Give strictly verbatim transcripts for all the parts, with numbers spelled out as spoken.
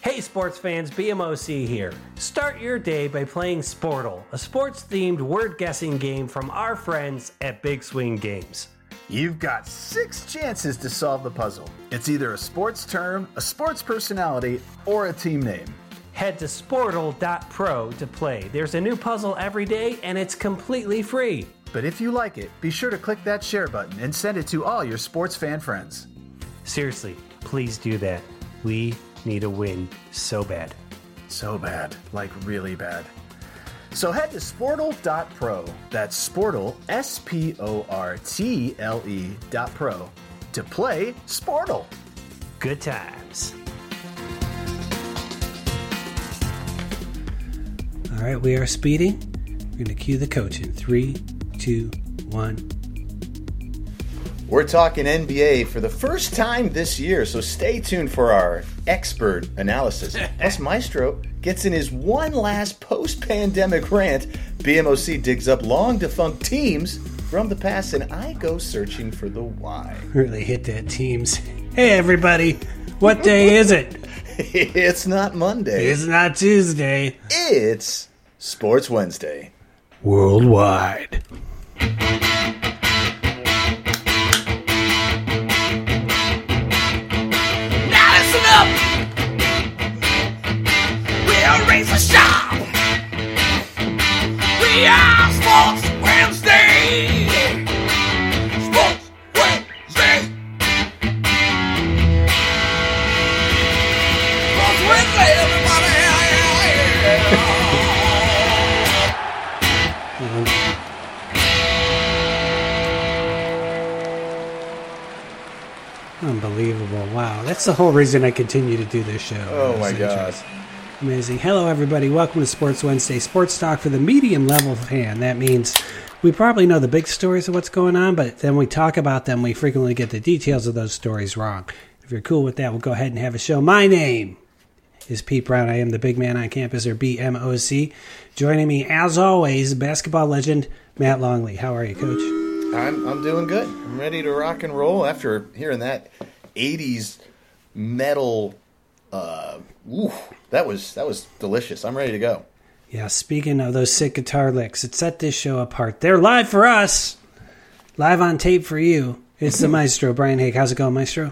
Hey sports fans, B M O C here. Start your day by playing Sportle, a sports-themed word-guessing game from our friends at Big Swing Games. You've got six chances to solve the puzzle. It's either a sports term, a sports personality, or a team name. Head to sportle dot pro to play. There's a new puzzle every day, and it's completely free. But if you like it, be sure to click that share button and send it to all your sports fan friends. Seriously, please do that. We need a win so bad. So bad, like really bad. So head to sportle dot pro, that's Sportle, S P O R T L E dot pro, to play Sportle. Good times. All right, we are speeding. We're going to cue the coach in three, two, one. We're talking N B A for the first time this year, so stay tuned for our expert analysis. Plus, Maestro gets in his one last post-pandemic rant. B M O C digs up long-defunct teams from the past, and I go searching for the why. Really hit that, teams. Hey, everybody. What day is it? It's not Monday. It's not Tuesday. It's Sports Wednesday. Worldwide. Up. We are Razor Sharp. We are Sports Wednesday. Sports Wednesday. Sports Wednesday, everybody. Unbelievable. Wow. That's the whole reason I continue to do this show. Oh, my God. Amazing. Hello, everybody. Welcome to Sports Wednesday. Sports talk for the medium level fan. That means we probably know the big stories of what's going on, but then we talk about them. We frequently get the details of those stories wrong. If you're cool with that, we'll go ahead and have a show. My name is Pete Brown. I am the big man on campus, or B M O C. Joining me, as always, basketball legend Matt Longley. How are you, Coach? I'm I'm doing good. I'm ready to rock and roll after hearing that eighties metal. Uh, ooh, that was that was delicious. I'm ready to go. Yeah, speaking of those sick guitar licks, it set this show apart. They're live for us, live on tape for you. It's the Maestro, Brian Hake. How's it going, Maestro?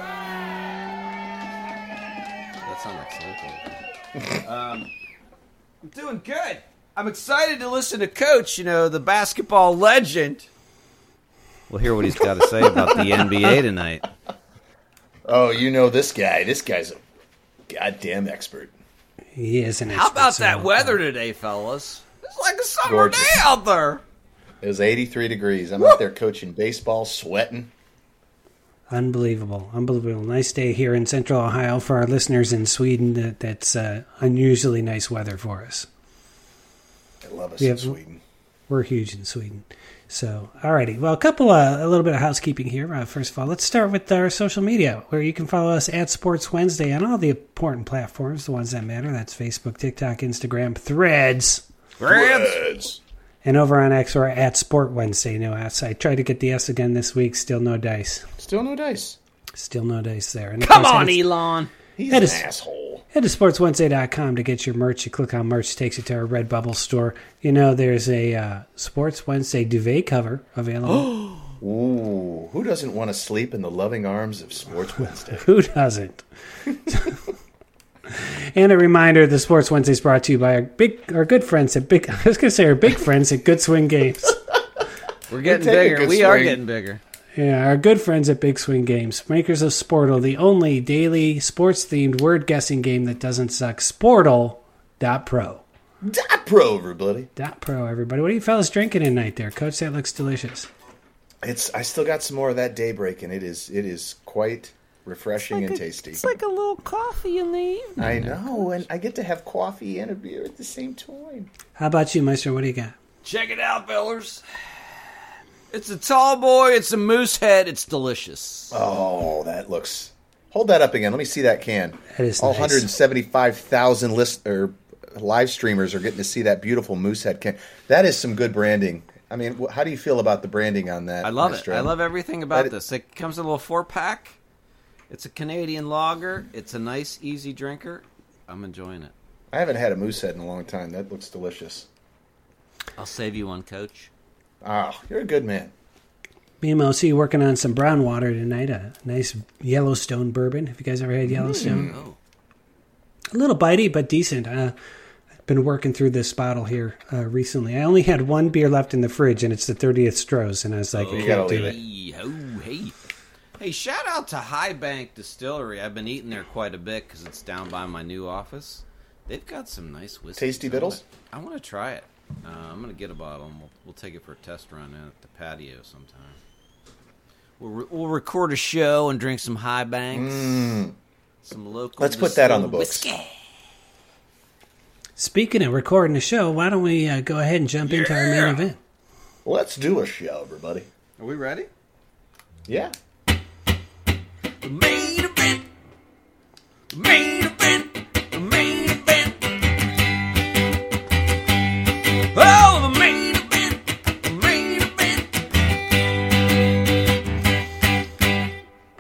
That sounds like something. um, I'm doing good. I'm excited to listen to Coach, you know, the basketball legend. We'll hear what he's got to say about the N B A tonight. Oh, you know this guy. This guy's a goddamn expert. He is an expert. How about so that weather today, fellas? It's like a summer Gorgeous. day out there. It was eighty-three degrees. I'm out there coaching baseball, sweating. Unbelievable. Unbelievable. Nice day here in Central Ohio for our listeners in Sweden. That, that's uh, unusually nice weather for us. I love us We in have- Sweden. We're huge in Sweden. So, alrighty. Well, a couple, uh, a little bit of housekeeping here. Uh, first of all, let's start with our social media, where you can follow us at Sports Wednesday on all the important platforms, the ones that matter. That's Facebook, TikTok, Instagram, Threads, Threads. and over on X, we're at Sport Wednesday. No S. I tried to get the S again this week. Still no dice. Still no dice. Still no dice there. And of Come course, on, head to- Elon. He's That an is- asshole. Head to sports wednesday dot com to get your merch. You click on merch, takes you to our Redbubble store. You know, there's a uh, Sports Wednesday duvet cover available. Ooh, who doesn't want to sleep in the loving arms of Sports Wednesday? Who doesn't? And a reminder, the Sports Wednesday is brought to you by our big, our good friends at Big. I was going to say our big friends at Good Swing Games. We're getting taking a bigger. good We are swing. getting bigger. Yeah, our good friends at Big Swing Games, makers of Sportle, the only daily sports-themed word-guessing game that doesn't suck. Sportle dot pro. Dot pro, everybody. Dot pro, everybody. What are you fellas drinking tonight there, Coach? That looks delicious. It's. I still got some more of that daybreak, and it is. It is quite refreshing and tasty. It's like a little coffee in the evening. I know, and I get to have coffee and a beer at the same time. How about you, Maestro? What do you got? Check it out, fellers. It's a tall boy. It's a moose head. It's delicious. Oh, that looks. Hold that up again. Let me see that can. That is All nice. one hundred seventy-five thousand list or live streamers are getting to see that beautiful Moosehead can. That is some good branding. I mean, wh- how do you feel about the branding on that? I love Maestro? it. I love everything about That- this. It comes in a little four pack. It's a Canadian lager. It's a nice, easy drinker. I'm enjoying it. I haven't had a moose head in a long time. That looks delicious. I'll save you one, Coach. Ah, you're a good man. Me and Mo see working on some brown water tonight. A nice Yellowstone bourbon. Have you guys ever had Yellowstone? Mm. Oh. A little bitey, but decent. Uh, I've been working through this bottle here uh, recently. I only had one beer left in the fridge, and it's the thirtieth Stroh's, and I was like, Oh, I you can't gotta do leave it. Hey, oh, hey. Hey, shout out to High Bank Distillery. I've been eating there quite a bit because it's down by my new office. They've got some nice whiskey. Tasty Biddles? I want to try it. Uh, I'm going to get a bottle, and we'll, we'll take it for a test run at the patio sometime. We'll, re- we'll record a show and drink some High Banks. Mm. Some local Let's put that on the distilled books. whiskey. Speaking of recording the show, why don't we uh, go ahead and jump into our main event? Let's do a show, everybody. Are we ready? Yeah. The main event. The main event. The main event. Oh, the main event. The main event.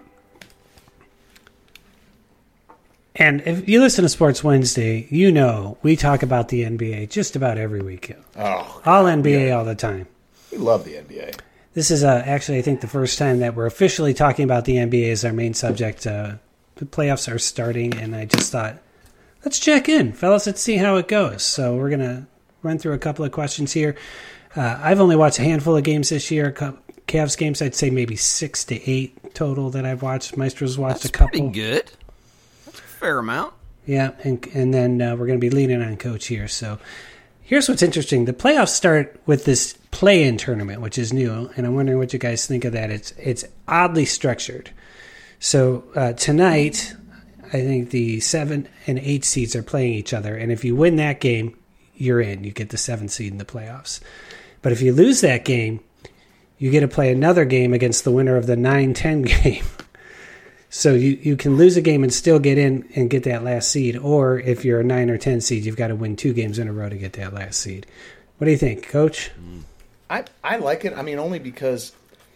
And if you listen to Sports Wednesday, you know we talk about the N B A just about every week. Oh, All N B A all the time. we love the N B A. This is uh, actually, I think, the first time that we're officially talking about the N B A as our main subject. Uh, the playoffs are starting, and I just thought, let's check in, fellas. Let's see how it goes. So we're going to run through a couple of questions here. Uh, I've only watched a handful of games this year. Cavs games, I'd say maybe six to eight total that I've watched. Maestro's watched That's a couple. pretty good. That's a fair amount. Yeah, and and then uh, we're going to be leaning on Coach here. So here's what's interesting. The playoffs start with this play-in tournament, which is new, and I'm wondering what you guys think of that. It's it's oddly structured. So uh, tonight, I think the seven and eight seeds are playing each other, and if you win that game, you're in. You get the seventh seed in the playoffs. But if you lose that game, you get to play another game against the winner of the nine ten game. So you, you can lose a game and still get in and get that last seed, or if you're a nine or ten seed, you've got to win two games in a row to get that last seed. What do you think, Coach? I, I like it. I mean, only because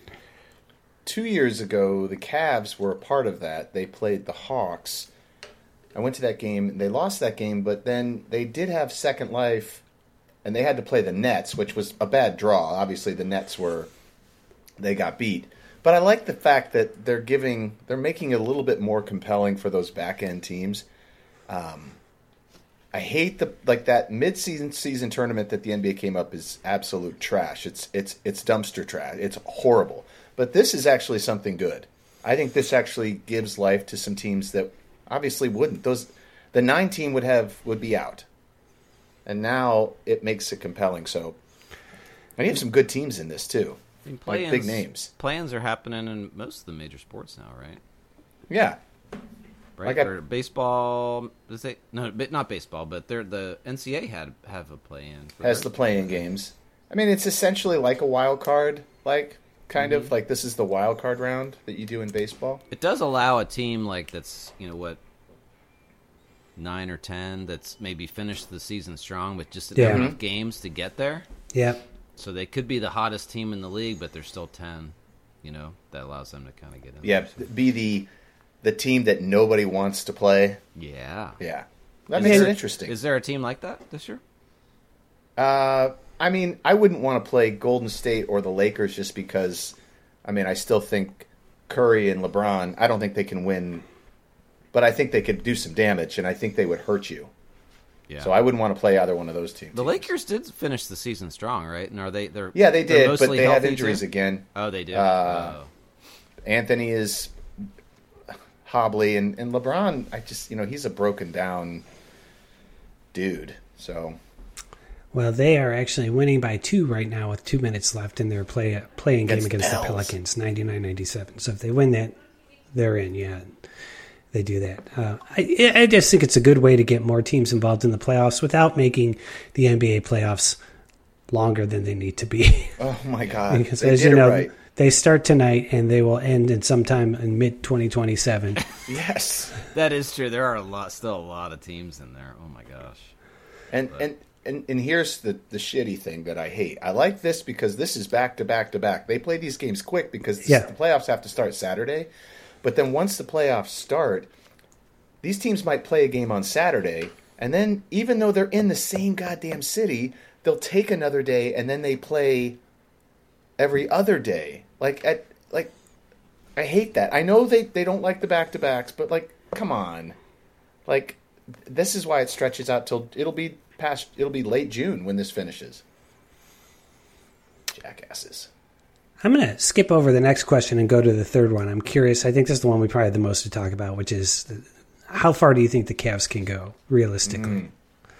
two years ago, the Cavs were a part of that. They played the Hawks. I went to that game. They lost that game, but then they did have second life, and they had to play the Nets, which was a bad draw. Obviously, the Nets were, they got beat. But I like the fact that they're giving, they're making it a little bit more compelling for those back-end teams. Um, I hate the like that mid-season season tournament that the N B A came up is absolute trash. It's it's it's dumpster trash. It's horrible. But this is actually something good. I think this actually gives life to some teams that obviously wouldn't. Those the nine team would have would be out, and now it makes it compelling. So, and you have some good teams in this too, I mean, like big names. Plans are happening in most of the major sports now, right? Yeah. Right, Like I- or baseball. Does they, no, but not baseball, but they're the N C A A had have a play-in. for Has their- the playing games. I mean, it's essentially like a wild card, like kind Mm-hmm. of like this is the wild card round that you do in baseball. It does allow a team like that's you know what nine or ten that's maybe finished the season strong with just Yeah. enough games to get there. Yeah. So they could be the hottest team in the league, but they're still ten. You know that allows them to kind of get in. Yeah, be the the team that nobody wants to play. Yeah. Yeah, that Is makes there- it interesting. Is there a team like that this year? Uh, I mean, I wouldn't want to play Golden State or the Lakers just because. I mean, I still think Curry and LeBron. I don't think they can win, but I think they could do some damage, and I think they would hurt you. Yeah. So I wouldn't want to play either one of those teams. The Lakers did finish the season strong, right? And are they? They're Yeah, they they're did, but mostly they had healthy, injuries too? again. Oh, they did. Uh, oh. Anthony is hobbly, and, and LeBron, I just, you know, he's a broken down dude. So, Well, they are actually winning by two right now with two minutes left in their play playing game Against against the Pels. Pelicans, ninety-nine ninety-seven. So if they win that, they're in, yeah. They do that. Uh, I, I just think it's a good way to get more teams involved in the playoffs without making the N B A playoffs longer than they need to be. oh my God, Because they as did you know, it right. they start tonight and they will end in sometime in mid twenty twenty-seven. Yes, That is true. There are a lot, still a lot of teams in there. Oh my gosh. and and. And, and here's the, the shitty thing that I hate. I like this because this is back to back to back. They play these games quick because Yeah. the playoffs have to start Saturday. But then once the playoffs start, these teams might play a game on Saturday, and then even though they're in the same goddamn city, they'll take another day and then they play every other day. Like, at, like, I hate that. I know they, they don't like the back-to-backs, but, like, come on. Like, this is why it stretches out till it'll be past, it'll be late June when this finishes. Jackasses. I'm going to skip over the next question and go to the third one. I'm curious. I think this is the one we probably have the most to talk about, which is how far do you think the Cavs can go realistically? Mm.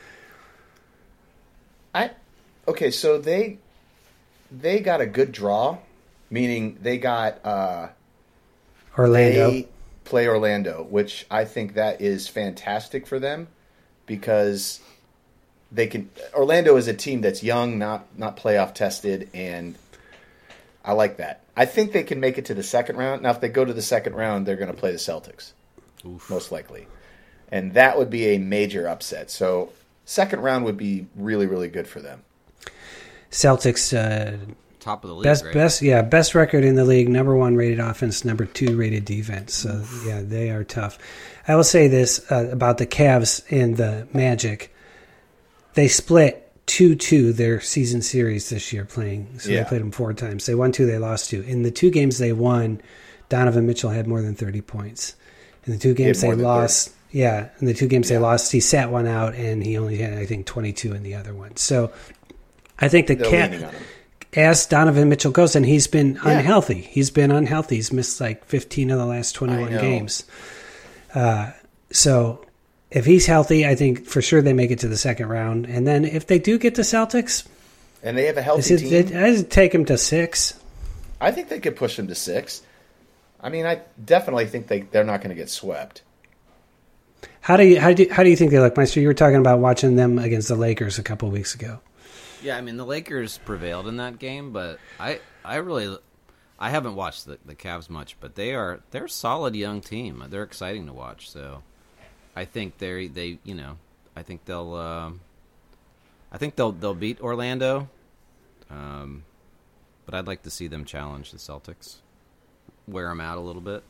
I okay, so they they got a good draw, meaning they got uh, Orlando. They play Orlando, which I think that is fantastic for them because they can. Orlando is a team that's young, not not playoff tested, and I like that. I think they can make it to the second round. Now, if they go to the second round, they're going to play the Celtics, Oof. most likely. And that would be a major upset. So second round would be really, really good for them. Celtics, uh, top of the league, best, right? best, yeah, best record in the league. Number one rated offense, number two rated defense. So Oof. yeah, they are tough. I will say this uh, about the Cavs and the Magic. They split two two their season series this year playing. So yeah. they played them four times. They won two, they lost two. In the two games they won, Donovan Mitchell had more than thirty points. In the two games they lost, thirty. yeah, in the two games yeah. they lost, he sat one out and he only had, I think, twenty-two in the other one. So I think the Cavs, as Donovan Mitchell goes, and he's been yeah. unhealthy. He's been unhealthy. He's missed like fifteen of the last twenty-one games. Uh, so if he's healthy, I think for sure they make it to the second round. And then if they do get the Celtics, and they have a healthy it, team, it, I'd take them to six. I think they could push them to six. I mean, I definitely think they they're not going to get swept. How do you how do you, how do you think they look, Meister? You were talking about watching them against the Lakers a couple of weeks ago. Yeah, I mean the Lakers prevailed in that game, but I I really I haven't watched the, the Cavs much, but they are they're a solid young team. They're exciting to watch. So I think they they you know I think they'll um, I think they'll they'll beat Orlando, um, but I'd like to see them challenge the Celtics, wear them out a little bit.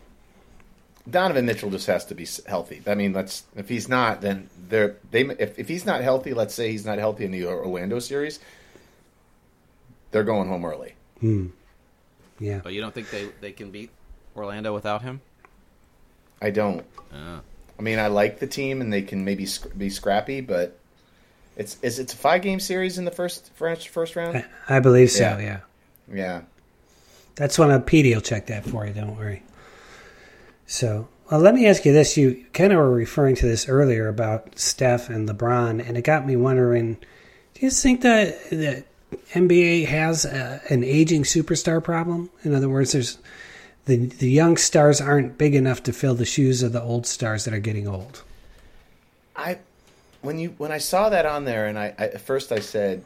Donovan Mitchell just has to be healthy. I mean, let's if he's not, then they're they if if he's not healthy, let's say he's not healthy in the Orlando series, they're going home early. Hmm. Yeah. But you don't think they, they can beat Orlando without him? I don't. Oh. I mean, I like the team and they can maybe sc- be scrappy, but it's is it's a five game series in the first first, first round. I, I believe so. Yeah. Yeah. Yeah. That's when a P D will check that for you. Don't worry. So, well, let me ask you this. You kind of were referring to this earlier about Steph and LeBron, and it got me wondering, do you think that the N B A has a, an aging superstar problem? In other words, there's the the young stars aren't big enough to fill the shoes of the old stars that are getting old. I when you when I saw that on there, and I, I at first I said,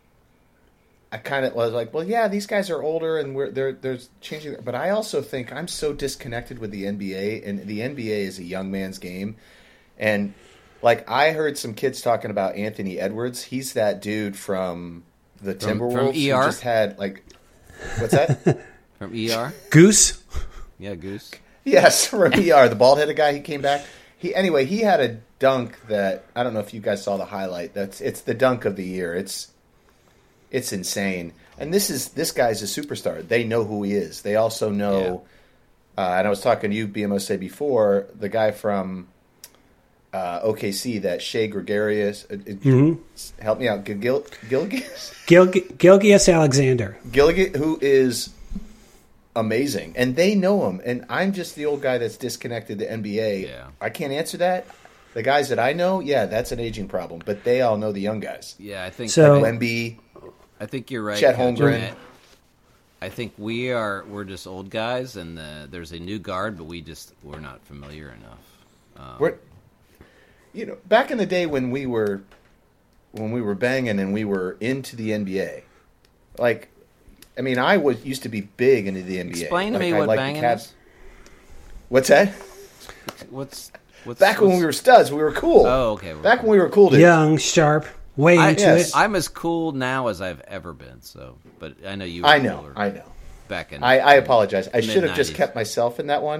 I kind of was like, well, yeah, these guys are older and we're they're they're changing. But I also think I'm so disconnected with the N B A, and the N B A is a young man's game. And like I heard some kids talking about Anthony Edwards. He's that dude from the From- Timberwolves from E R? who just had like, what's that? From E R? Goose? Yeah, Goose. Yes, from E R, the bald-headed guy. He came back. He anyway. He had a dunk that I don't know if you guys saw the highlight. That's it's the dunk of the year. It's It's insane, and this is this guy's a superstar. They know who he is. They also know, yeah. uh, and I was talking to you, B M O say before, the guy from uh, O K C, that Shea Gregarious. Uh, Mm-hmm. Help me out, Gil Gilgis, Gil- Gilgeous Alexander, Gilgis, who is amazing, and they know him. And I'm just the old guy that's disconnected to N B A. Yeah. I can't answer that. The guys that I know, yeah, that's an aging problem, but they all know the young guys. Yeah, I think So- Wemby. I think you're right. Chet Coach. Holmgren. I think we are we're just old guys, and the, there's a new guard, but we just we're not familiar enough. Um, We're, you know, back in the day when we were when we were banging and we were into the N B A, like, I mean, I was used to be big into the N B A. explain to Like, me I what liked banging the Cavs. is. What's that? What's what's Back when what's- we were studs, we were cool. Oh, okay. we're Back cool. when we were cool, dude. young, sharp, way I, into yes. it. I'm as cool now as I've ever been. So, but I know you. Were I know, cooler I know. Back in, I, I apologize. I should have just mid-nineties. kept myself in that one.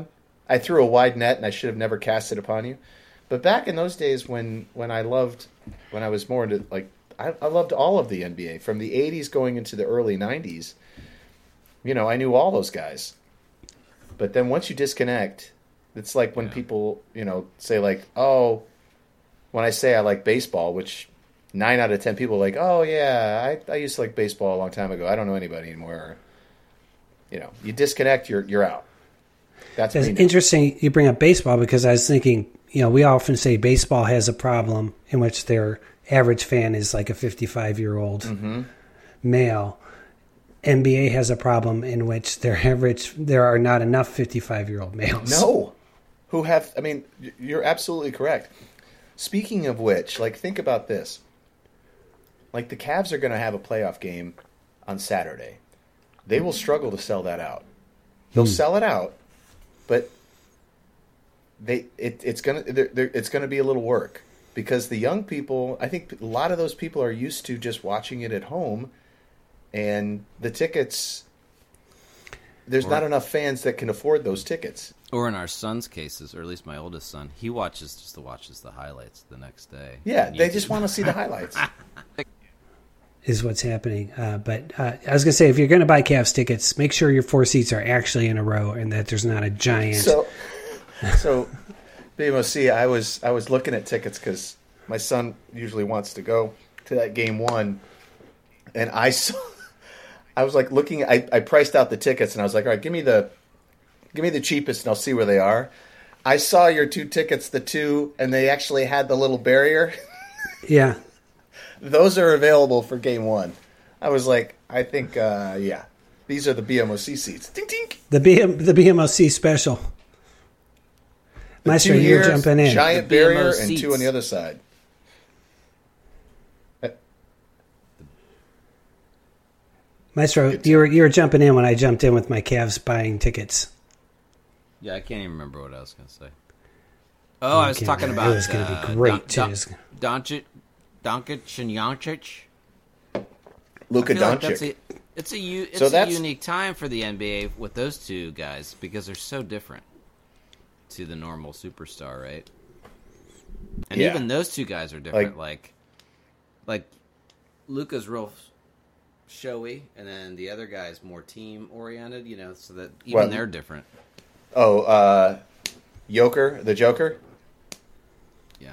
I threw a wide net, and I should have never cast it upon you. But back in those days, when, when I loved, when I was more into like, I, I loved all of the N B A from the eighties going into the early nineties. You know, I knew all those guys. But then once you disconnect, it's like when Yeah. people, you know, say like, oh, when I say I like baseball, which nine out of ten people are like, oh yeah, I, I used to like baseball a long time ago. I don't know anybody anymore. Or, you know, you disconnect, you're you're out. That's It's me now. interesting you bring up baseball because I was thinking, you know, we often say baseball has a problem in which their average fan is like a fifty-five-year-old Mm-hmm. male. N B A has a problem in which their average there are not enough fifty-five-year-old males. No, who have? I mean, y- you're absolutely correct. Speaking of which, like, think about this. Like, the Cavs are going to have a playoff game on Saturday. They will struggle to sell that out. They'll sell it out, but they it, it's gonna they're, they're, it's gonna be a little work because the young people. I think a lot of those people are used to just watching it at home, and the tickets. There's Or- not enough fans that can afford those tickets. Or in our son's cases, or at least my oldest son, he watches just watches the highlights the next day. Yeah, on they just YouTube. want to see the highlights. Is what's happening. Uh, but uh, I was going to say, if you're going to buy Cavs tickets, make sure your four seats are actually in a row and that there's not a giant. So, so B M O C, I was I was looking at tickets because my son usually wants to go to that game one, and I saw, I was like looking. I, I priced out the tickets, and I was like, all right, give me the, give me the cheapest, and I'll see where they are. I saw your two tickets, the two, and they actually had the little barrier. yeah. Those are available for game one. I was like, I think, uh, yeah, these are the B M O C seats. Ding, ding. The B M, the B M O C special. The Maestro, two you're here, jumping in. Giant The B M O barrier and two seats. on the other side. Maestro, you were you were jumping in when I jumped in with my Cavs buying tickets. Yeah, I can't even remember what I was going to say. Oh, I was Okay, talking it about was gonna be uh, great, Don- too. Don- Doncic, Doncic and Joncic. Luka I feel like that's Doncic. a, it's a u- it's So a that's- unique time for the N B A with those two guys because they're so different to the normal superstar, right? And Yeah. even those two guys are different. Like, like, Luka's real showy, and then the other guy's more team oriented. You know, so that even Well- they're different. Oh, uh, Joker, the Joker? Yeah.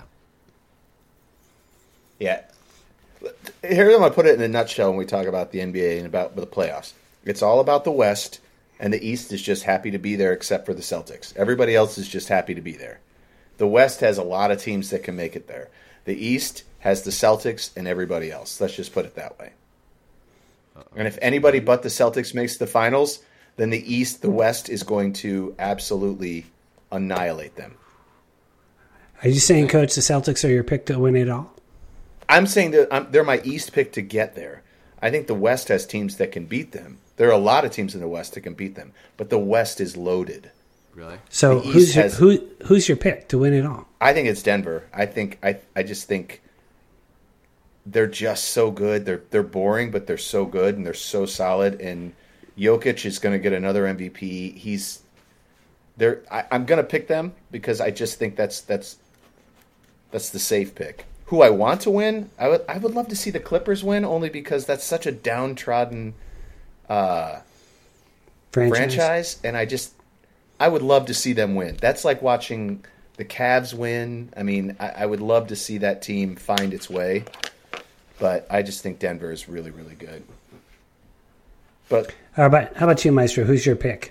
Yeah. Here's how I'm going to put it in a nutshell when we talk about the N B A and about the playoffs. It's all about the West, and the East is just happy to be there except for the Celtics. Everybody else is just happy to be there. The West has a lot of teams that can make it there. The East has the Celtics and everybody else. Let's just put it that way. And if anybody but the Celtics makes the finals, then the East, the West is going to absolutely annihilate them. Are you saying, Coach, the Celtics are your pick to win it all? I'm saying that I'm, they're my East pick to get there. I think the West has teams that can beat them. There are a lot of teams in the West that can beat them, but the West is loaded. Really? So The East who's your, has- who who's your pick to win it all? I think it's Denver. I think I I just think they're just so good. They're they're boring, but they're so good and they're so solid. And Jokic is going to get another M V P. He's they're I, I'm going to pick them because I just think that's that's that's the safe pick. Who I want to win, I would I would love to see the Clippers win, only because that's such a downtrodden uh, Franchise. franchise, and I just I would love to see them win. That's like watching the Cavs win. I mean, I, I would love to see that team find its way, but I just think Denver is really, really good. But How about how about you, Maestro? Who's your pick?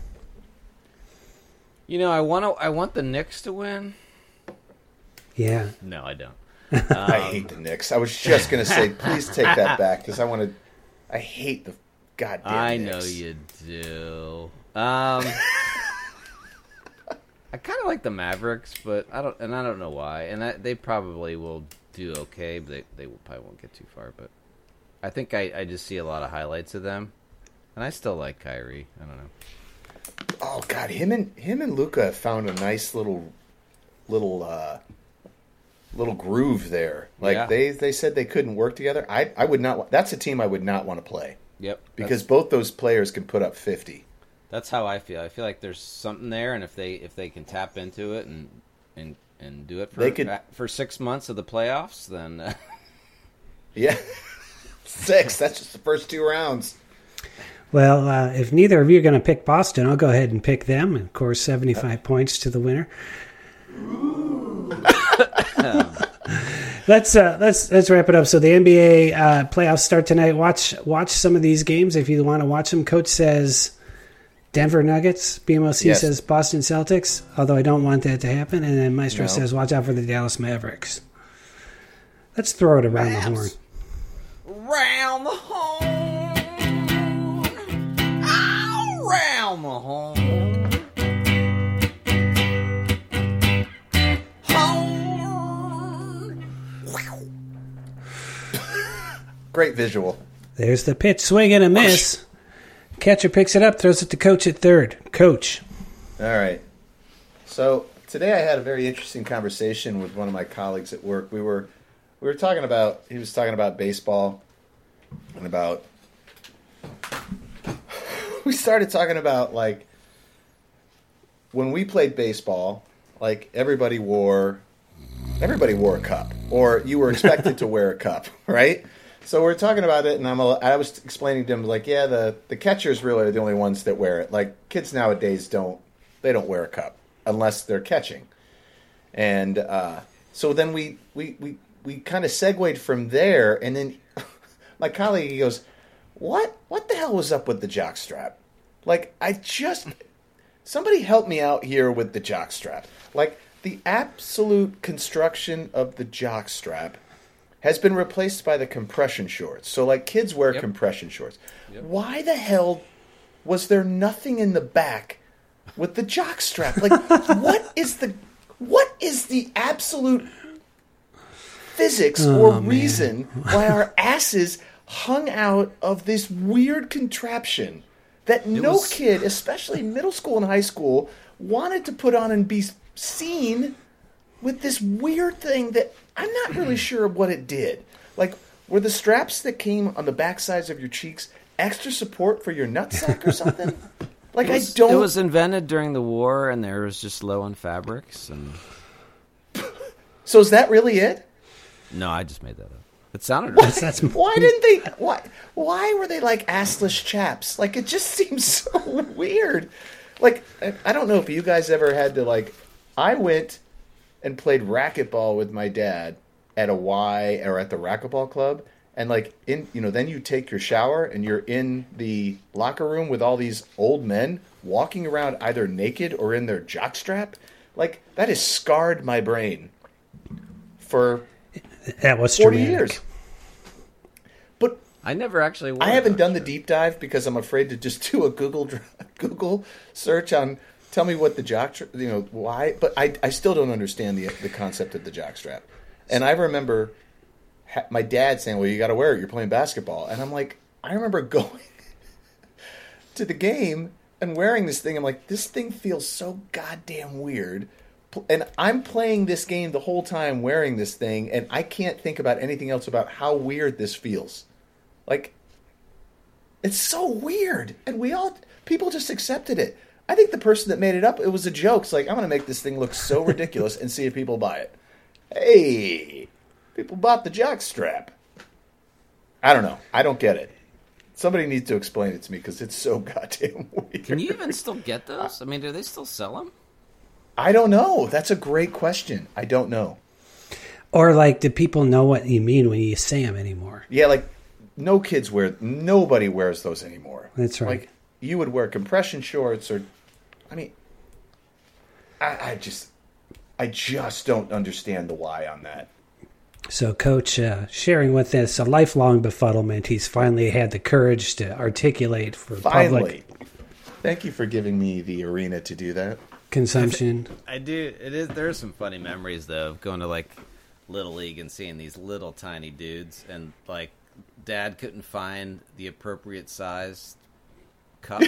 You know, I want to. I want the Knicks to win. Yeah. No, I don't. I hate the Knicks. I was just gonna say, please take that back because I want to. I hate the goddamn. I Knicks. know you do. Um, I kind of like the Mavericks, but I don't, and I don't know why. And I, they probably will do okay, but they they will, probably won't get too far. But I think I, I just see a lot of highlights of them, and I still like Kyrie. I don't know. Oh God, him and him and Luca have found a nice little, little, uh, little groove there. Like Yeah. they they said they couldn't work together. I I would not. That's a team I would not want to play. Yep. Because both those players can put up fifty. That's how I feel. I feel like there's something there, and if they if they can tap into it and and, and do it for They could- for six months of the playoffs, then uh, Yeah. Six. That's just the first two rounds. Well, uh, if neither of you are going to pick Boston, I'll go ahead and pick them. And of course, seventy-five points to the winner. let's uh, let's let's wrap it up. So the N B A uh, playoffs start tonight. Watch watch some of these games if you want to watch them. Coach says Denver Nuggets. B M O C Yes. says Boston Celtics. Although I don't want that to happen. And then Maestro No. says watch out for the Dallas Mavericks. Let's throw it around the horn. round the horn, oh, round the horn, horn. Great visual. There's the pitch. Swing and a miss. Catcher picks it up, throws it to Coach at third. Coach. All right. So today I had a very interesting conversation with one of my colleagues at work. We were we were talking about he was talking about baseball and about we started talking about like when we played baseball, like everybody wore everybody wore a cup, or you were expected to wear a cup, right? So we're talking about it, and I'm a, I was explaining to him like, yeah, the the catchers really are the only ones that wear it. Like kids nowadays don't they don't wear a cup unless they're catching, and uh, so then we we we we kind of segued from there, and then my colleague he goes, what what the hell was up with the jockstrap? Like I just somebody help me out here with the jockstrap. Like the absolute construction of the jockstrap has been replaced by the compression shorts. So, like, kids wear Yep. compression shorts. Yep. Why the hell was there nothing in the back with the jockstrap? Like, what is the what is the absolute physics Oh, or man. reason why our asses hung out of this weird contraption that no was- kid, especially middle school and high school, wanted to put on and be seen with this weird thing that I'm not really sure what it did. Like, were the straps that came on the back sides of your cheeks extra support for your nutsack or something? Like, It was, I don't... It was invented during the war, and there was just low on fabrics. And So is that really it? no, I just made that up. It sounded right. That's, that's Why didn't they... Why, why were they, like, assless chaps? Like, it just seems so weird. Like, I, I don't know if you guys ever had to, like... I went and played racquetball with my dad at a Y or at the racquetball club, and like in you know then you take your shower and you're in the locker room with all these old men walking around either naked or in their jockstrap. Like that has scarred my brain for that was forty dramatic. years. But I never actually. Wore I haven't a done the jockstrap. deep dive because I'm afraid to just do a Google dr- Google search on. Tell me what the jock, you know, why? But I, I still don't understand the the concept of the jockstrap. And I remember ha- my dad saying, "Well, you got to wear it. You're playing basketball." And I'm like, I remember going to the game and wearing this thing. I'm like, this thing feels so goddamn weird. P- And I'm playing this game the whole time wearing this thing, and I can't think about anything else about how weird this feels. Like, it's so weird, and we all people just accepted it. I think the person that made it up, it was a joke. It's like, I'm going to make this thing look so ridiculous and see if people buy it. Hey, people bought the jockstrap. I don't know. I don't get it. Somebody needs to explain it to me because it's so goddamn weird. Can you even still get those? I mean, do they still sell them? I don't know. That's a great question. I don't know. Or like, do people know what you mean when you say them anymore? Yeah, like, no kids wear, nobody wears those anymore. That's right. Like, you would wear compression shorts or, I mean, I, I just, I just don't understand the why on that. So, Coach, uh, sharing with us a lifelong befuddlement, he's finally had the courage to articulate for Finally. public Thank you for giving me the arena to do that. consumption. I do. It is. There's some funny memories though of going to like Little League and seeing these little tiny dudes, and like Dad couldn't find the appropriate size cup.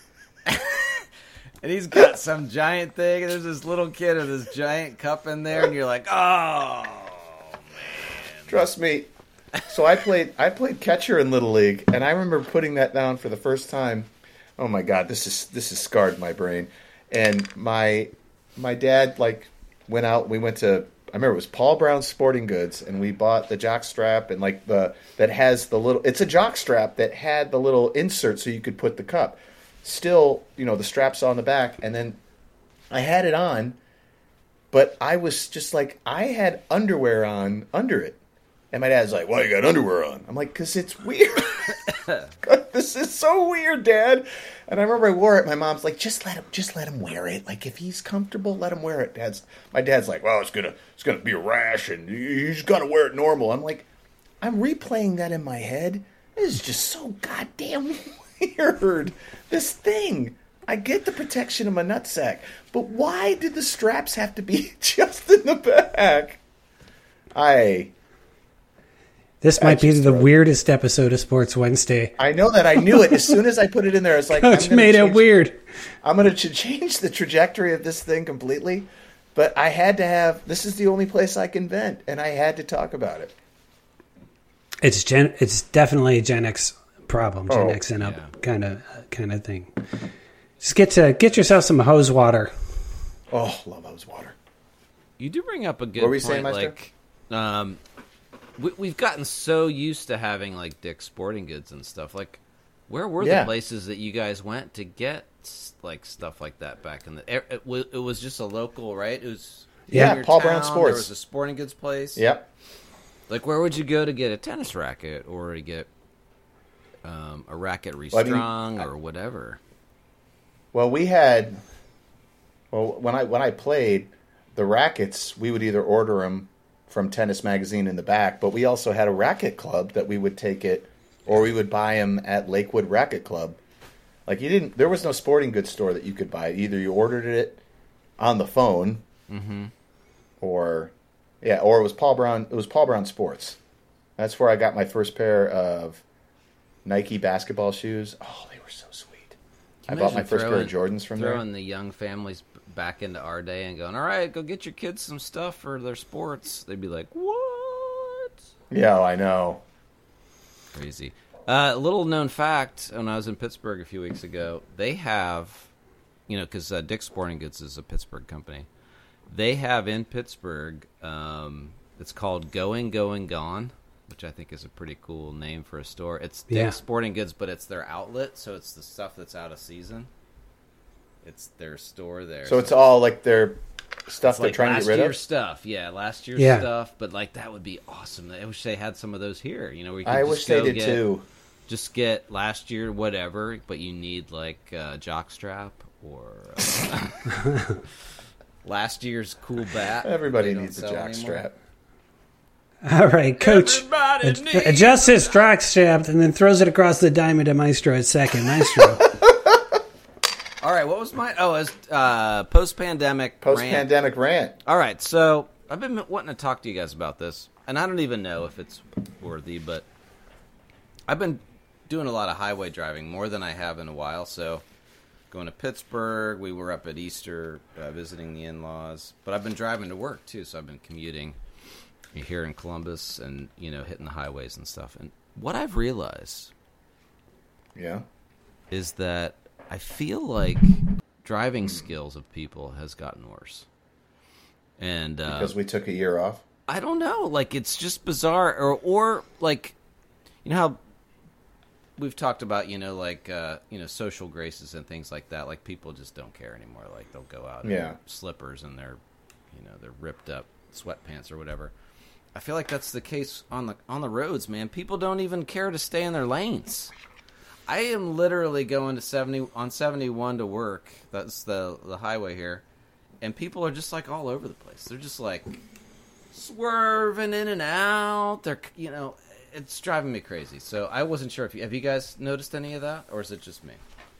And he's got some giant thing, and there's this little kid with this giant cup in there, and you're like, oh, Trust me. So I played I played catcher in Little League, and I remember putting that down for the first time. Oh my God, this is this is scarred my brain. And my my dad like went out. We went to I remember it was Paul Brown Sporting Goods, and we bought the jock strap and like the that has the little. It's a jock strap that had the little insert so you could put the cup. Still, you know, the strap's on the back, and then I had it on, but I was just like I had underwear on under it. And my dad's like, "Why you got underwear on?" I'm like, "Cause it's weird. This is so weird, Dad." And I remember I wore it. My mom's like, "Just let him, just let him wear it. Like if he's comfortable, let him wear it." Dad's, my dad's like, "Well, it's gonna, it's gonna be a rash, and you, you just gotta wear it normal." I'm like, I'm replaying that in my head. This is just so goddamn weird. This thing. I get the protection of my nutsack, but why did the straps have to be just in the back? I. This might be the weirdest episode of Sports Wednesday. I know that. I knew it. As soon as I put it in there, I was like, Coach I'm made change, it weird. I'm going to change the trajectory of this thing completely. But I had to have, this is the only place I can vent, and I had to talk about it. It's Gen. It's definitely a Gen X problem, Gen Oh, X and up yeah. kind of kind of thing. Just get to get yourself some hose water. Oh, love hose water. You do bring up a good What were you point. saying, Maestro? Like, um, we, we've gotten so used to having like Dick's Sporting Goods and stuff. Like, where were Yeah. the places that you guys went to get like stuff like that back in the? It, it, wa- it was just a local, right? It was Yeah, in your Paul Brown town, Sports. There was a sporting goods place. Yep. Like, where would you go to get a tennis racket or to get um, a racket Well, I restrung mean, I- or whatever? Well, we had, well, when I when I played, the rackets, we would either order them from Tennis Magazine in the back, but we also had a racket club that we would take it, or we would buy them at Lakewood Racket Club. Like you didn't, there was no sporting goods store that you could buy. Either you ordered it on the phone, Mm-hmm. or yeah, or it was Paul Brown. It was Paul Brown Sports. That's where I got my first pair of Nike basketball shoes. Oh, they were so sweet. I bought my first pair of Jordans from there. Throwing the young families b- back into our day and going, all right, go get your kids some stuff for their sports. They'd be like, what? Yeah, I know. Crazy. Uh, little known fact, when I was in Pittsburgh a few weeks ago, they have, you know, because uh, Dick's Sporting Goods is a Pittsburgh company. They have in Pittsburgh, um, it's called Going, Going, Gone, which I think is a pretty cool name for a store. It's Dick's Yeah. Sporting Goods, but it's their outlet, so it's the stuff that's out of season. It's their store there. So it's all like their stuff It's they're like trying to last get rid year's of. stuff. Yeah, last year's Yeah. stuff. But like that would be awesome. I wish they had some of those here. You know, where you could I just wish they go did get, too. Just get last year whatever, but you need like uh, jock strap or uh, last year's cool bat. Everybody They don't needs a sell jock anymore. strap. All right, Coach. Everybody ad- needs- adjusts his jock strap and then throws it across the diamond to Maestro at second. Maestro. All right, what was my? Oh, it was uh, post-pandemic. Post rant. pandemic rant. All right, so I've been wanting to talk to you guys about this, and I don't even know if it's worthy, but I've been doing a lot of highway driving, more than I have in a while. So going to Pittsburgh, we were up at Easter uh, visiting the in-laws, but I've been driving to work too, so I've been commuting here in Columbus and, you know, hitting the highways and stuff. And what I've realized Yeah. is that I feel like driving skills of people has gotten worse. And uh, Because we took a year off. I don't know, like it's just bizarre, or or like, you know how we've talked about, you know, like uh, you know, social graces and things like that. Like people just don't care anymore. Like they'll go out in Yeah. slippers and their, you know, their ripped up sweatpants or whatever. I feel like that's the case on the on the roads, man. People don't even care to stay in their lanes. I am literally going to seventy on seventy-one to work. That's the the highway here, and people are just like all over the place. They're just like swerving in and out. They're, you know, it's driving me crazy. So I wasn't sure if you have you guys noticed any of that, or is it just me?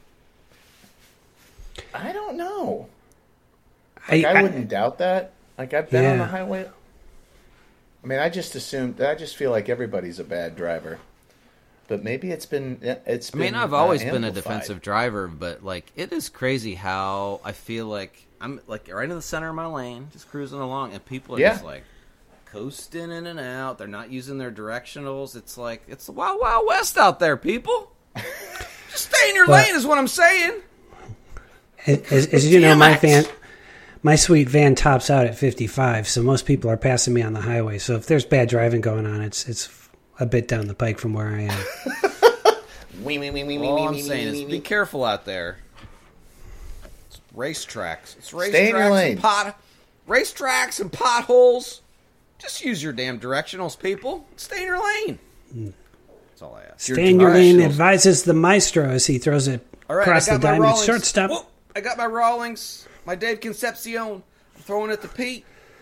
I don't know. I, Like, I, I- wouldn't doubt that. Like I've been on the Yeah. highway. I mean, I just assumed. I just feel like everybody's a bad driver. But maybe it's been. It's. I mean, been, I've uh, always been a amplified. defensive driver, but like it is crazy how I feel like I'm like right in the center of my lane, just cruising along, and people are Yeah. just like coasting in and out. They're not using their directionals. It's like it's the wild, wild west out there, people. Just stay in your Well- lane is what I'm saying. As, as you know, Damn my it. van, my sweet van tops out at fifty-five, so most people are passing me on the highway. So if there's bad driving going on, it's it's a bit down the pike from where I am. Wee, wee, wee, wee, wee, All wee, I'm wee, saying wee, is wee. be careful out there. It's racetracks. It's racetracks Stay in your lane. and pot racetracks and potholes. Just use your damn directionals, people. Stay in your lane. That's all I ask. Stay in your lane, directionals. advises the maestro as he throws it All right, across I the got my diamond Rawlings. shortstop. Whoop, I got my Rawlings, my Dave Concepcion. I'm throwing it to Pete.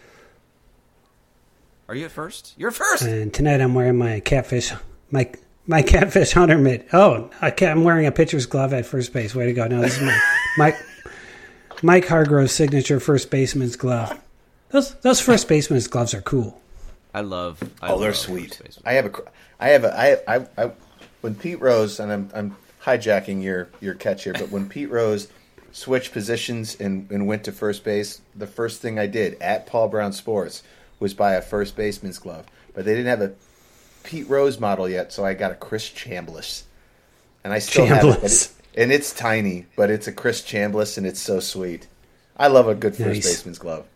Are you at first? You're first. And tonight I'm wearing my catfish, my my catfish hunter mitt. Oh, I ca- I'm wearing a pitcher's glove at first base. Way to go! No, this is my Mike Mike Hargrove's signature first baseman's glove. Those those first baseman's gloves are cool. I love. I Oh, they're love sweet. first baseman. I have a, cr- I have a, I, I, I, when Pete Rose, and I'm, I'm hijacking your, your catch here, but when Pete Rose switched positions and, and went to first base, the first thing I did at Paul Brown Sports was buy a first baseman's glove. But they didn't have a Pete Rose model yet, so I got a Chris Chambliss, and I still have it. But Chambliss. it. And it's tiny, but it's a Chris Chambliss, and it's so sweet. I love a good first Nice. baseman's glove.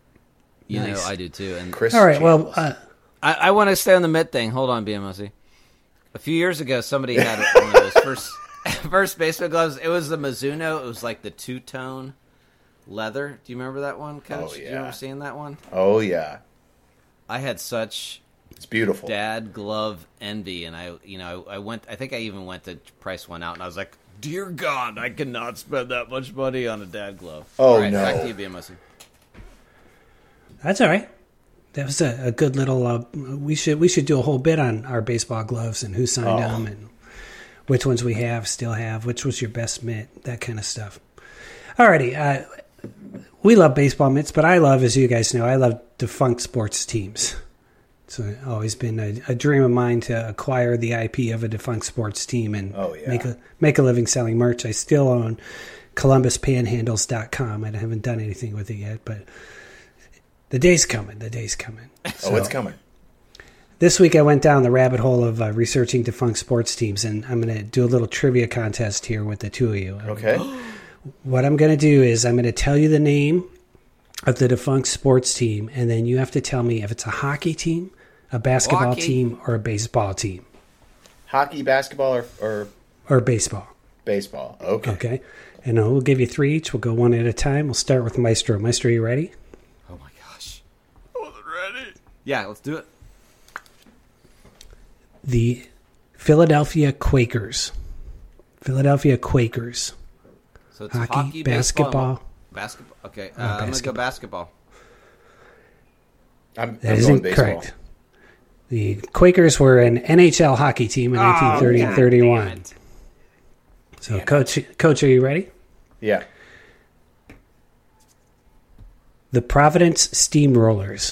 You Nice. know, I do too. And Chris All right, well, Chambliss. uh, I, I want to stay on the mitt thing. Hold on, B M O C. A few years ago, somebody had one of those first first baseman gloves. It was the Mizuno. It was like the two tone leather. Do you remember that one, Coach? Oh, Do you yeah. remember seeing that one? oh yeah, I had such it's beautiful. dad glove envy, and I, you know, I went. I think I even went to price one out, and I was like, "Dear God, I cannot spend that much money on a dad glove." Oh, All right, no. back to you, B M O C. that's all right. That was a, a good little. Uh, we should we should do a whole bit on our baseball gloves and who signed Oh. them and which ones we have, still have, which was your best mitt, that kind of stuff. Alrighty, uh, we love baseball mitts, but I love, as you guys know, I love defunct sports teams. It's always been a, a dream of mine to acquire the I P of a defunct sports team and Oh, yeah. make a make a living selling merch. I still own Columbus Panhandles dot com. I haven't done anything with it yet, but the day's coming. The day's coming. Oh, it's coming. This week I went down the rabbit hole of uh, researching defunct sports teams, and I'm going to do a little trivia contest here with the two of you. Okay. What I'm going to do is I'm going to tell you the name of the defunct sports team, and then you have to tell me if it's a hockey team, a basketball Hockey. team, or a baseball team, Hockey, basketball, or, or or baseball. baseball. Okay. Okay? And uh, we'll give you three each. We'll go one at a time. We'll start with Maestro. Maestro, you ready? Oh my gosh, I wasn't ready. Yeah, let's do it. The Philadelphia Quakers. Philadelphia Quakers. So it's Hockey, hockey, basketball. baseball, basketball. Okay, uh, Oh, I'm gonna go basketball. basketball. I'm, That I'm isn't going baseball. correct. The Quakers were an N H L hockey team in nineteen thirty and thirty-one. So, coach, coach, are you ready? Yeah. The Providence Steamrollers.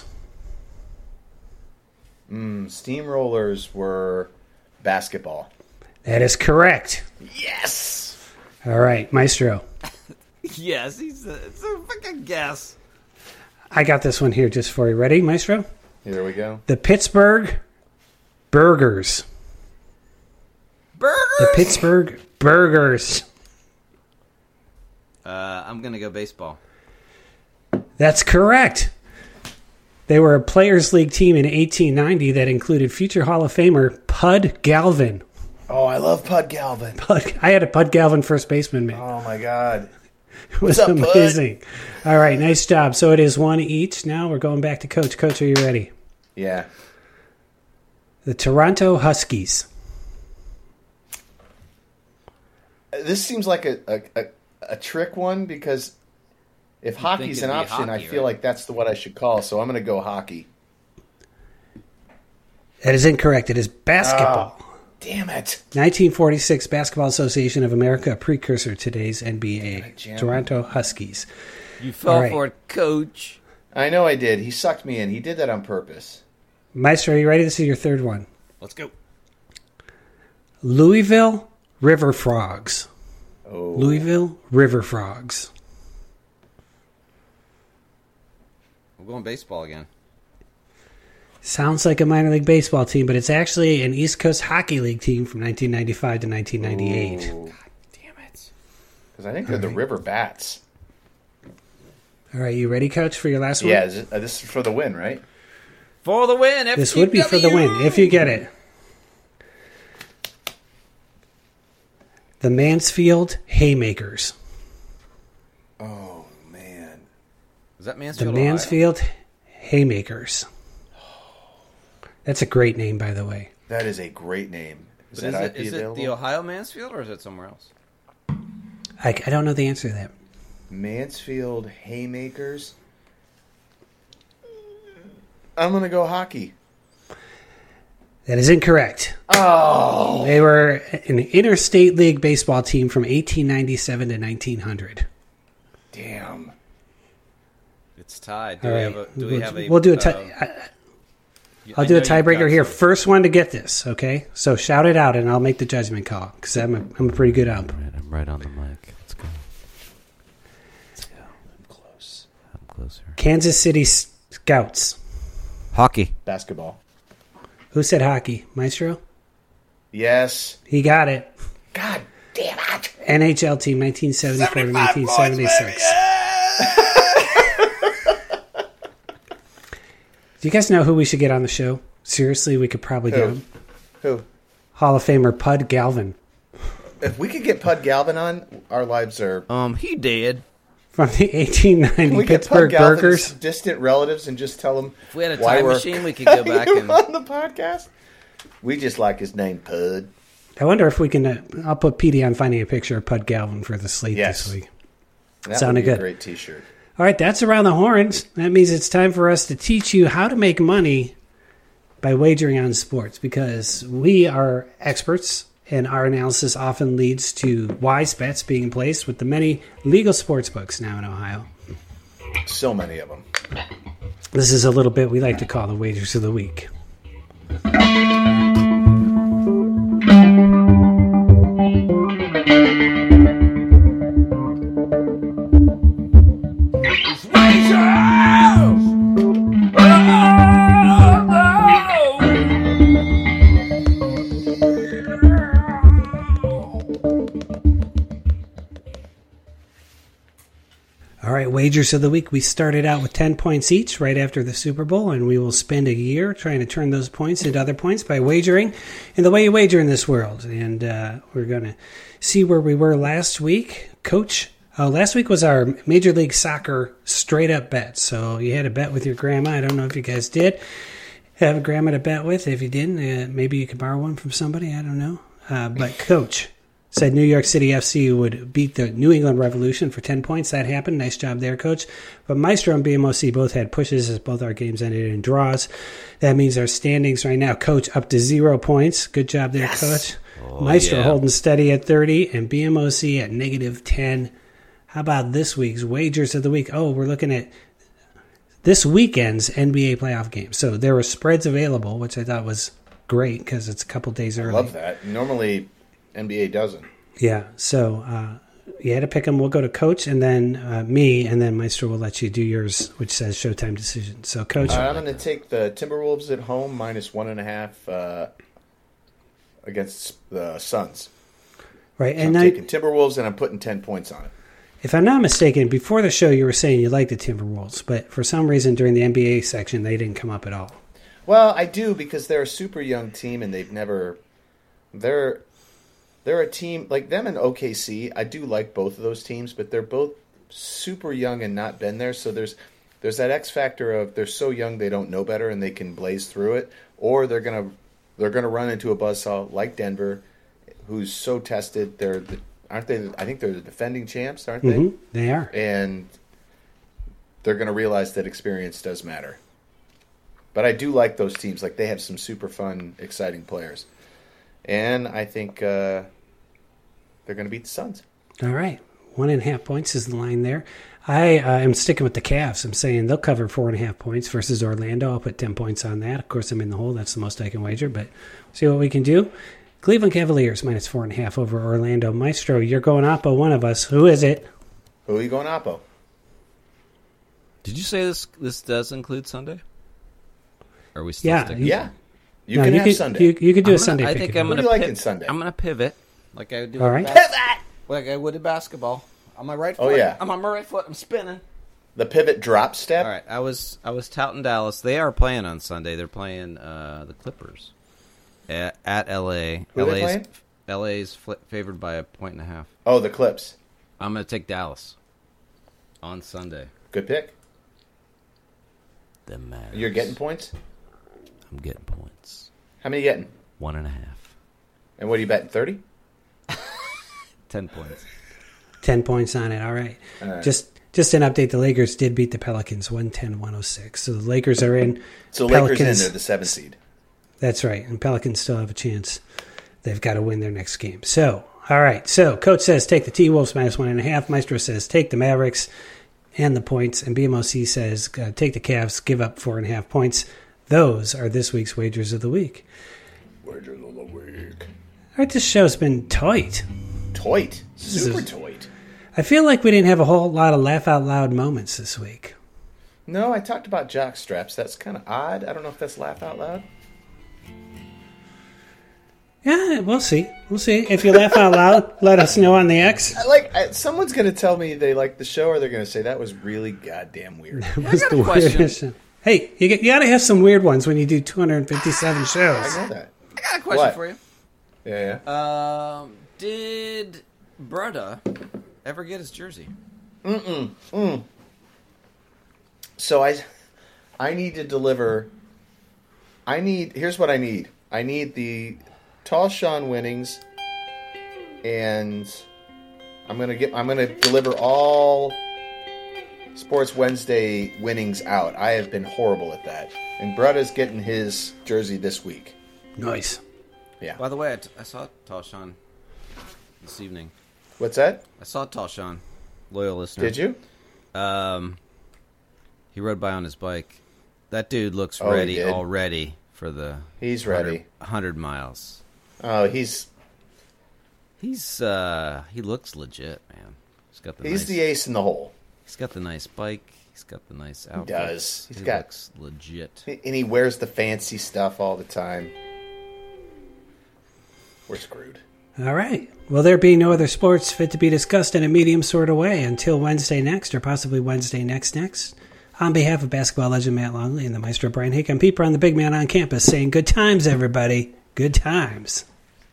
Mm, steamrollers were basketball. That is correct. Yes. All right, Maestro. Yes, he's a, it's a fucking guess. I got this one here just for you. Ready, Maestro? Here we go. The Pittsburgh Burgers. Burger. The Pittsburgh Burgers. Uh, I'm gonna go baseball. That's correct. They were a Players League team in eighteen ninety that included future Hall of Famer Pud Galvin. Oh, I love Pud Galvin. Pud, I had a Pud Galvin first baseman, man. Oh my God. It was What's up, Pud? amazing. All right, nice job. So it is one each. Now we're going back to Coach. Coach, are you ready? Yeah. The Toronto Huskies. This seems like a a, a, a trick one because if hockey's it'd an be option, hockey, I feel right? like that's the what I should call. So I'm going to go hockey. That is incorrect. It is basketball. Damn it. nineteen forty-six Basketball Association of America, a precursor to today's N B A. jam. Toronto Huskies. You fell All right. for it, Coach. I know I did. He sucked me in. He did that on purpose. Maestro, are you ready? This is your third one. Let's go. Louisville River Frogs. Oh. Louisville River Frogs. We're going baseball again. Sounds like a minor league baseball team, but it's actually an East Coast Hockey League team from nineteen ninety-five to nineteen ninety-eight. Ooh. Damn it. Because I think they're the River Bats. All right, you ready, Coach, for your last one? Yeah, is it, uh, this is for the win, right? For the win, F T W. This would be for the win, if you get it. The Mansfield Haymakers. Oh, man. Is that The Mansfield, Ohio? Mansfield Haymakers. That's a great name, by the way. That is a great name. Is But that is I P it, is it available? the Ohio Mansfield, or is it somewhere else? I, I don't know the answer to that. Mansfield Haymakers. I'm going to go hockey. That is incorrect. Oh. They were an interstate league baseball team from eighteen ninety-seven to nineteen hundred. Damn. It's tied. Do All we right. have a? Do we we'll, have a? we'll do a tie. uh, I- I I'll do know a you've tiebreaker got here. some. First one to get this, okay? So shout it out, and I'll make the judgment call because I'm a, I'm a pretty good ump. Right, I'm right on the mic. Let's go. Let's go. I'm close. I'm closer. Kansas City Scouts. Hockey. Basketball. Who said hockey? Maestro? Yes. He got it. God damn it. N H L team, nineteen seventy-four to nineteen seventy-six. Do you guys know who we should get on the show? Seriously, we could probably get Who? him. Who? Hall of Famer Pud Galvin If we could get Pud Galvin on, our lives are... Um, he did. from the eighteen ninety Can we Pittsburgh get Pud Galvin's Burgers. distant relatives and just tell them If we had a why time we're machine, we could go back him and. on the podcast? We just like his name, Pud. I wonder if we can. Uh, I'll put P D on finding a picture of Pud Galvin for the slate Yes. this week. That Sounded would be good. a great T-shirt. All right, that's around the horns. That means it's time for us to teach you how to make money by wagering on sports because we are experts and our analysis often leads to wise bets being placed with the many legal sports books now in Ohio. So many of them. This is a little bit we like to call the wagers of the week. Raise your house! All right, wagers of the week. We started out with ten points each right after the Super Bowl, and we will spend a year trying to turn those points into other points by wagering in the way you wager in this world. And uh, we're going to see where we were last week. Coach, uh, last week was our Major League Soccer straight-up bet. So you had a bet with your grandma. I don't know if you guys did have a grandma to bet with. If you didn't, uh, maybe you could borrow one from somebody. I don't know. Uh, but Coach said New York City F C would beat the New England Revolution for ten points. That happened. Nice job there, Coach. But Maestro and B M O C both had pushes as both our games ended in draws. That means our standings right now, Coach, up to zero points. Good job there, Yes. Coach. Oh, Maestro yeah. holding steady at thirty and B M O C at negative ten. How about this week's wagers of the week? Oh, we're looking at this weekend's N B A playoff game. So there were spreads available, which I thought was great because it's a couple days I early. love that. Normally, N B A doesn't. Yeah, so uh, you had to pick them. We'll go to Coach and then uh, me, and then Maestro will let you do yours, which says Showtime decision. So, Coach, Uh, I'm going to take the Timberwolves at home minus one and a half uh, against the Suns. right? So And I'm I, taking Timberwolves and I'm putting ten points on it. if I'm not mistaken, before the show you were saying you liked the Timberwolves, but for some reason during the N B A section they didn't come up at all. Well, I do because they're a super young team and they've never they're they're a team like them and O K C. I do like both of those teams, but they're both super young and not been there. So there's there's that X factor of they're so young they don't know better and they can blaze through it, or they're gonna they're gonna run into a buzzsaw like Denver, who's so tested. They're the, aren't they? I think they're the defending champs, aren't they? Mhm, they are. And they're going to realize that experience does matter. But I do like those teams. Like, they have some super fun, exciting players. And I think uh, they're going to beat the Suns. All right. One and a half points is the line there. I uh, am sticking with the Cavs. I'm saying they'll cover four and a half points versus Orlando. I'll put ten points on that. Of course, I'm in the hole. That's the most I can wager, but see what we can do. Cleveland Cavaliers minus four and a half over Orlando. Maestro, you're going Oppo, one of us. Who is it? Who are you going Oppo? Did you say this? This does include Sunday? Or are we still Yeah, sticking? Yeah. You No, can you have could, Sunday. You, you could do I'm a gonna- Sunday I pick. think and I'm roll. What gonna do you like piv- in Sunday? I'm gonna pivot like I do. All with right. bas- Like I would in basketball. On my right Oh, foot. yeah. I'm on my right foot. I'm spinning. The pivot drop step. All right. I was I was touting Dallas. They are playing on Sunday. They're playing uh, the Clippers at, at L A. Who are they LA's playing? L A's fl- favored by a point and a half. Oh, the Clips. I'm gonna take Dallas on Sunday. Good pick. The Mavs. You're getting points? I'm getting points. How many you getting? One and a half. And what are you betting? thirty? Ten points. ten points on it. All right. All right. Just just an update. The Lakers did beat the Pelicans one ten to one oh six. So the Lakers are in. So Lakers in, Pelicans- they're the seventh seed. That's right. And Pelicans still have a chance. They've got to win their next game. So, all right. So, Coach says take the T-Wolves minus one and a half. Maestro says take the Mavericks and the points. And B M O C says uh, take the Cavs, give up four and a half points. Those are this week's wagers of the week. Wagers of the week. All right, this show's been tight. Toit. Super is- toit. I feel like we didn't have a whole lot of laugh out loud moments this week. No, I talked about jock straps. That's kind of odd. I don't know if that's laugh out loud. Yeah, we'll see. We'll see. If you laugh out loud, let us know on the X. I like I, someone's going to tell me they like the show, or they're going to say that was really goddamn weird. What's got the a question. weirdest? Hey, you, get, you got to have some weird ones when you do two hundred fifty-seven shows. I know that. I got a question What? for you. Yeah, yeah. Um, did Brutta ever get his jersey? So I, I need to deliver. I need. Here's what I need. I need the Tall Sean winnings, and I'm gonna get. I'm gonna deliver all Sports Wednesday winnings out. I have been horrible at that, and Brutta's getting his jersey this week. Nice. Yeah. By the way, I, t- I saw Tall Sean this evening. What's that? I saw Tall Sean, loyal listener. Did you? Um, he rode by on his bike. That dude looks Oh, he ready did? already for the He's ready. one hundred miles. Oh, he's He's uh he looks legit, man. He's got the he's nice, the ace in the hole, he's got the nice bike. He's got the nice outfit. does. He's he got- looks legit. and he wears the fancy stuff all the time. We're screwed. All right. Well, there being no other sports fit to be discussed in a medium sort of way until Wednesday next, or possibly Wednesday next next. On behalf of basketball legend Matt Longley and the Maestro Brian Hake, I'm Pete Brown, the big man on campus, saying good times, everybody. Good times.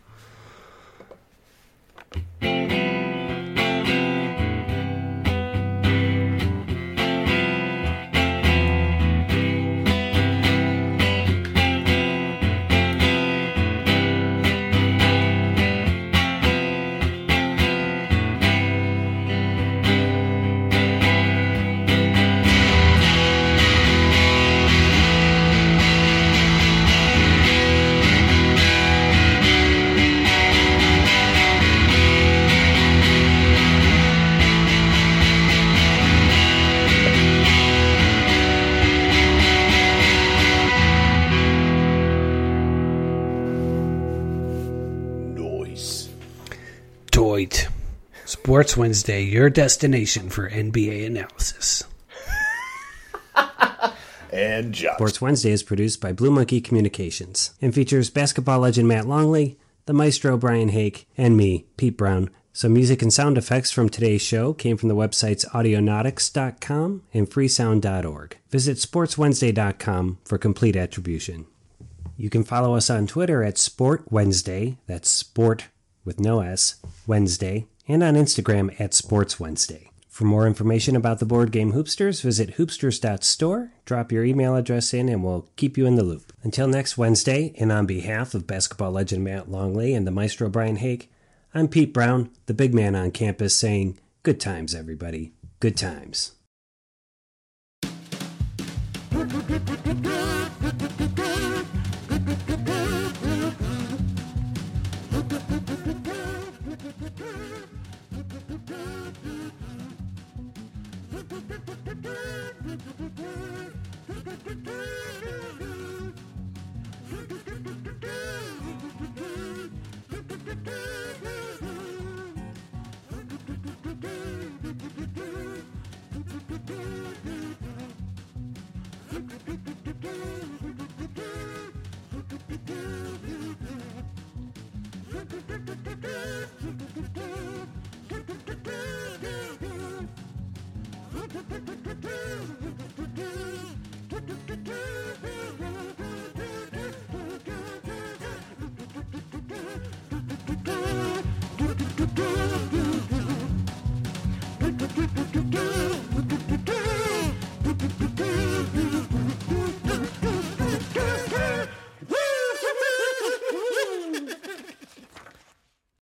Noise. Toit. Sports Wednesday, your destination for N B A analysis. And Josh. Sports Wednesday is produced by Blue Monkey Communications and features basketball legend Matt Longley, the Maestro Brian Hake, and me, Pete Brown. Some music and sound effects from today's show came from the websites audionautics dot com and freesound dot org. Visit sports wednesday dot com for complete attribution. You can follow us on Twitter at Sport Wednesday, that's sport with no S, Wednesday, and on Instagram at Sports Wednesday. For more information about the board game Hoopsters, visit hoopsters dot store, drop your email address in, and we'll keep you in the loop. Until next Wednesday, and on behalf of basketball legend Matt Longley and the Maestro Brian Hake, I'm Pete Brown, the big man on campus, saying good times, everybody. Good times. Thank you.